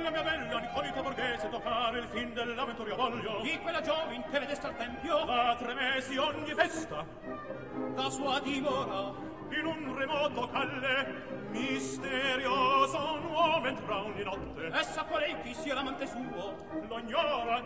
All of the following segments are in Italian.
la mia bella Nicolita borghese toccare il fin dell'avventura voglio. Di quella giovin che vedeste al tempio da 3 mesi ogni festa da sua dimora in un remoto calle misterioso nuovo entra ogni notte. Essa qual è chi sia l'amante suo lo ignora.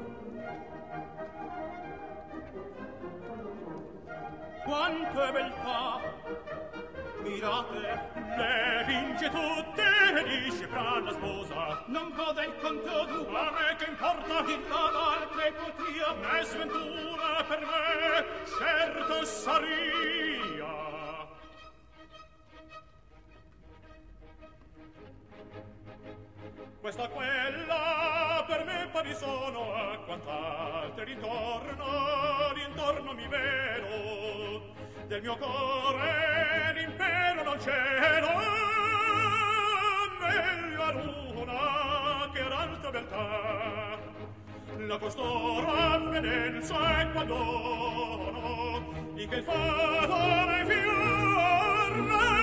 Quanto è beltà mirate le vince tutte e discepra la sposa. Non gode il conto d'uva a me che importa di l'altre potria né sventura per me certo saria. Questa quella per me pari sono a quant'altre d'intorno mi vedo del mio cuore l'impero non cielo meglio a luna che ad altra beltà la costoro avvenenza e quandono di che il fato nei fior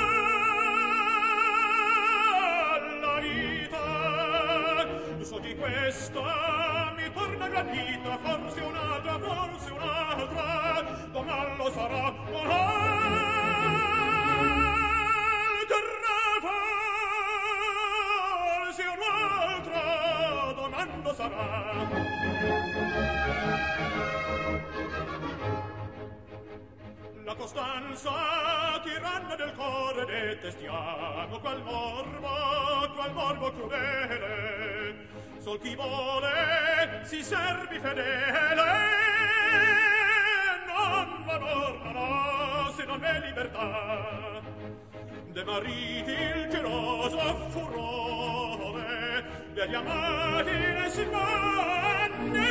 alla vita so di questa mi torna granita forse un'altra domani lo sarà forse un'altra domani lo sarà. La costanza tiranna del cuore detestiamo qual morbo crudele sol chi vuole si servi fedele non l'amor non ha se non è libertà de mariti il geloso furore degli amati ne si vanne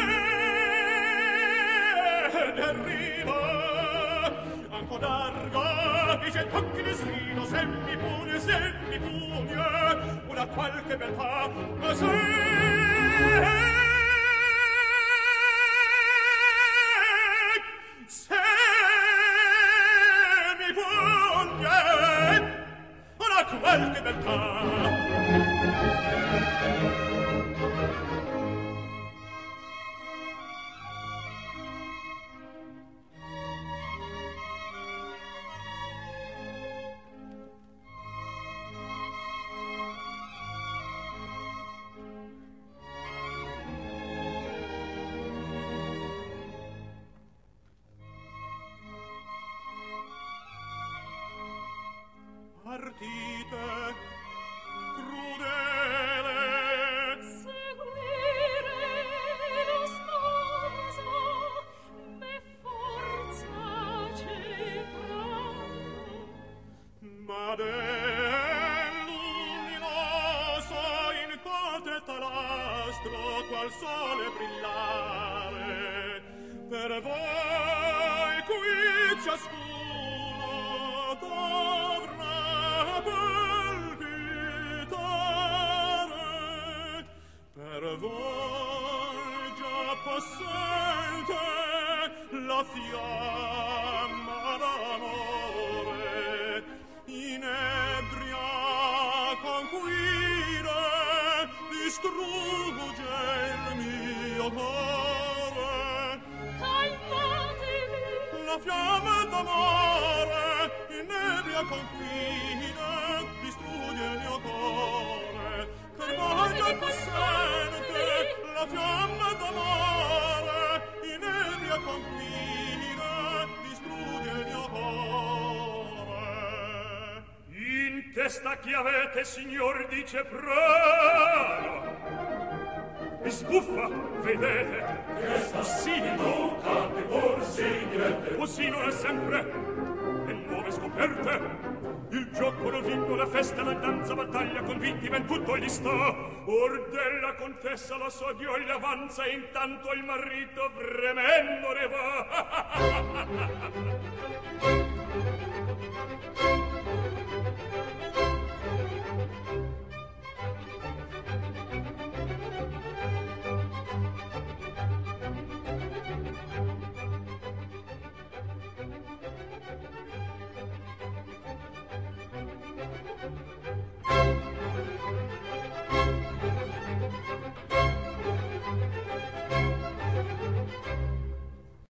derriba anco d'arga dice tocchi di sfido se mi pugna una qualche beltà ma se mi pugna una qualche beltà. Partite crudele seguire lo sposo me forza cetrà ma del luminoso in cote talastro qual sole brillare per voi qui ciascuno dovrà palpitare per voi già possente la fiamma d'amore inebria conquire distrugge il mio cuore. calmatevi La fiamma d'amore inebria conquina distrugge il mio cuore per voi già possente la fiamma d'amore inebria conquina distrugge il mio cuore. In testa chi avete signor dice prego mi sbuffa vedete che sta simile tante borse dirette così non è sempre e nuove scoperte il gioco, lo vinco, la festa, la danza, battaglia, convinti, ben tutto gli sta. Or della contessa la so Dio gli avanza, e intanto il marito fremendo ne va.